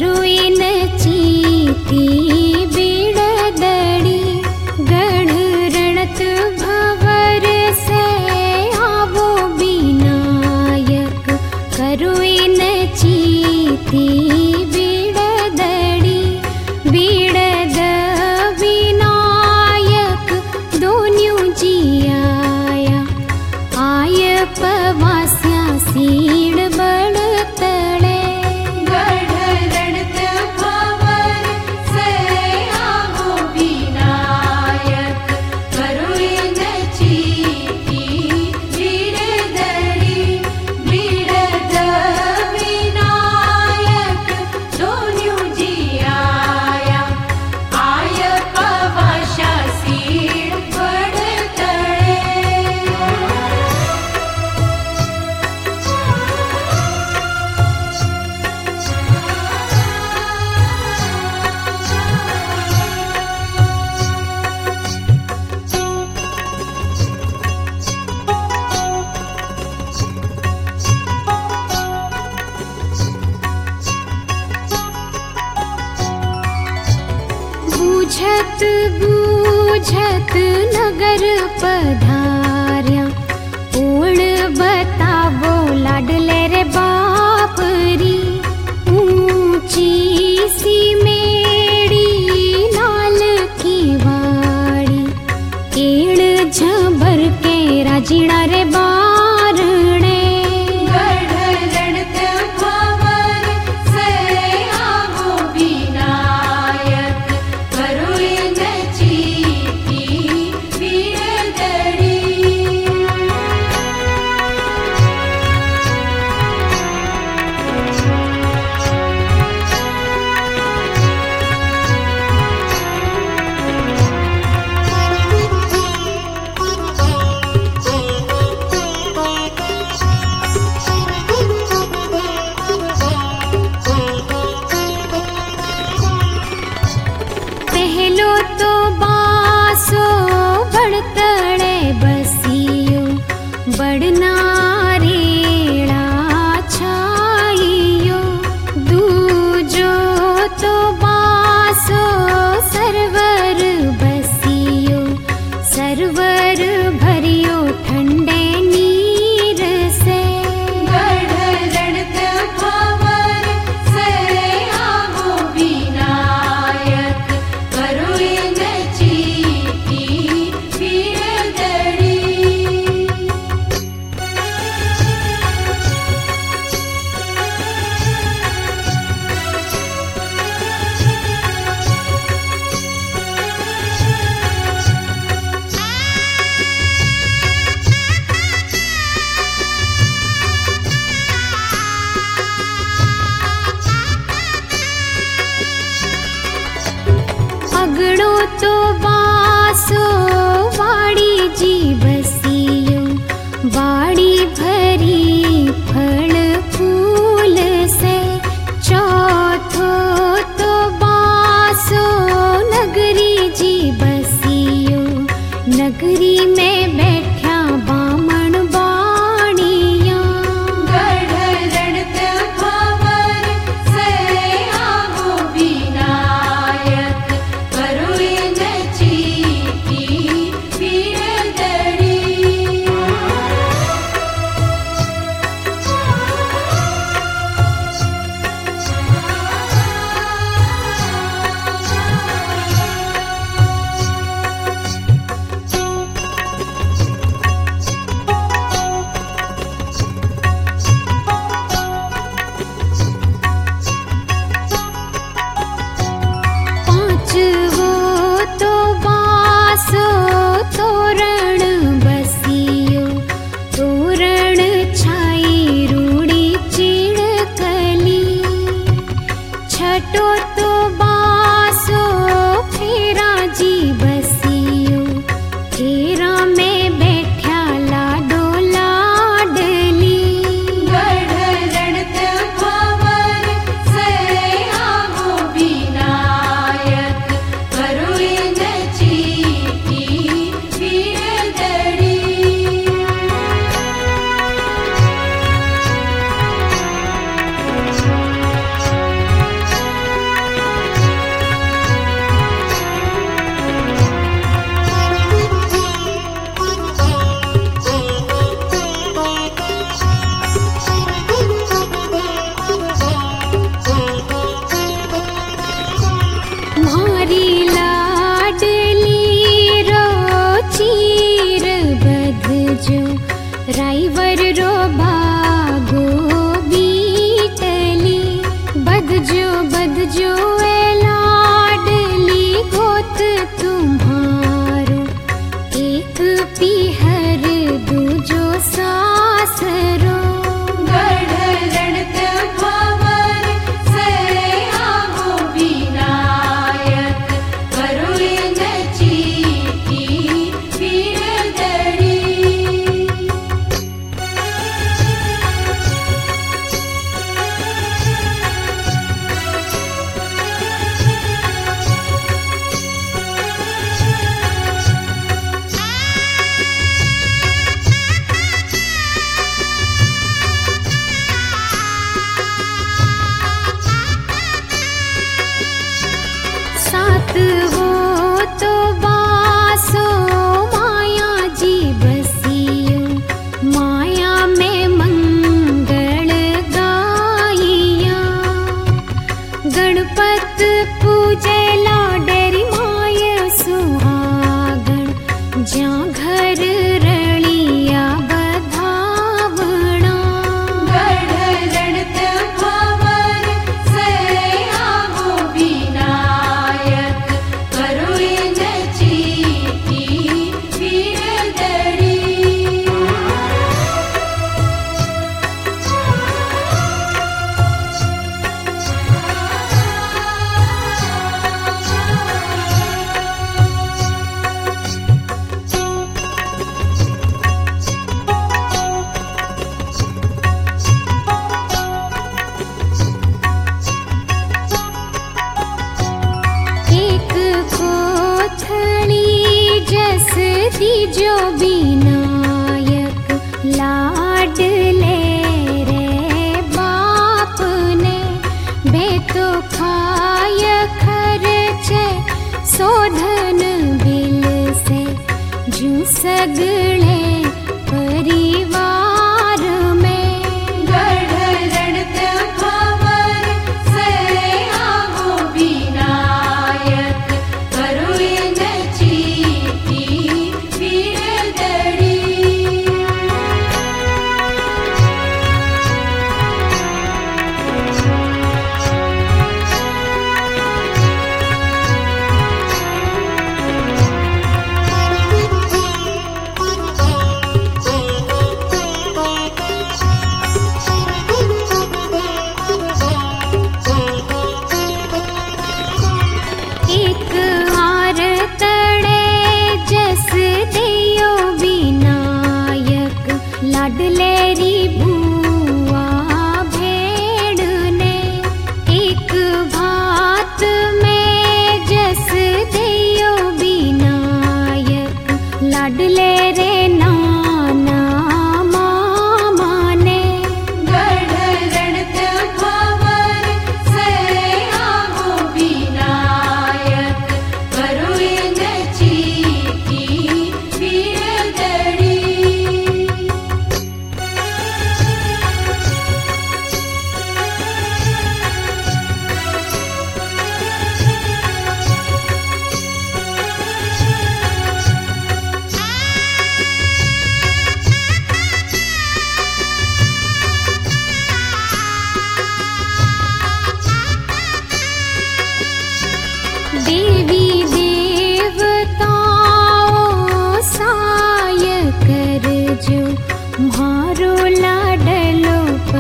करुइन चीती बिड़दड़ी गढ़ रणत भवर से आवो विनायक करुइन चीती बिड़दड़ी बिड़द विनायक दोन्यों जी आया आय पवास्या सीण बड़ तड़े गढ़ रणत भवर से आवो विनायक करुइन चीती बिड़दड़ी बिड़द विनायक दोन्यों जी आया आय पवास्या सीण बड़ तड़े। बूझत बूझत नगर पधार्या ओण बतावो लाडले रे बापरी ऊंची सी मेड़ी लाल की वाड़ी केड़ झबर के राजीणा रे बारणे गढ़ रणत भवर से आवो विनायक करुइन चीती बिड़दड़ी। पहलो तो बासो बड़तड़े बसियो बड़नारेड़ा छाइयो दूजो तो बासो सरवर बसियो सरवर भरियो ठंडे नीर से गढ़ रणत भवर से आवो विनायक करुइन चीती बिड़दड़ी। अगड़ो तो बासो वाड़ी जी बसियो वाड़ी भरी फल फूल से चौथो तो बासो नगरी जी बसियो नगरी में बैठा बामण बाणिया गढ़ रणत भवर से आवो विनायक करुइन चीती बिड़दड़ी। पांचवो तो बासो तोरण बसियो तोरण छाई रूड़ी चिड़कली छठो तो बासो फेरा जी बसियो फेरा में बैठा लाडो लाडली गढ़ रणत भवर से आवो विनायक करुइन चीती बिड़दड़ी। बदजो लाडली गोत तुम्हारो, एक पीहर दूजो सासरो। गढ़ रणत भंवर से आवो विनायक, करुई न चीती बिरदड़ी। सात वो तो बासो माया जी बसियो, माया में मंगल गाइया। गणपत पूजे लाडरी माय सुहागण, ज्यां घर रलिया बधावणा। गढ़ रणत भंवर से आवो विनायक, करुई न चीती बिरदड़ी। एक कोथली जस दीजो विनायक, लाडले रे बाप ने। बेतो खाय खर्चे सोधन बिल से, जू सगळे परिवार में। गढ़ रणत भंवर से आवो विनायक, करुई न चीती बिरदड़ी। एक हार तड़े जस दियो विनायक, लाडलेरी बुआ भेड़ ने। एक भात में जस दियो विनायक, लाडले रे नाना मामा ने। गढ़ रणत भंवर से आवो विनायक, करुई न चीती बिरदड़ी। देवी देवताओं साय करजो, म्हारो लाडलो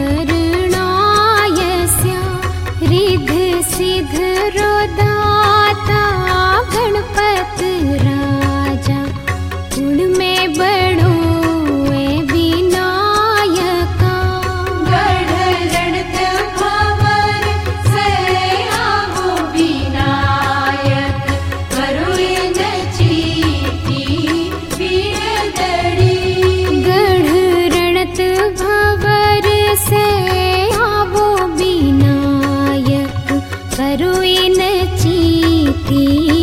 परणायस्या। रिद्ध सिद्ध रो दाता गणपत राजा, उनमें बड़ो ए विनायका। गढ़ रणत भंवर से आवो विनायक, करुई न चीती बिरदड़ी। गढ़ रणत भंवर से आवो विनायक, करुई न चीती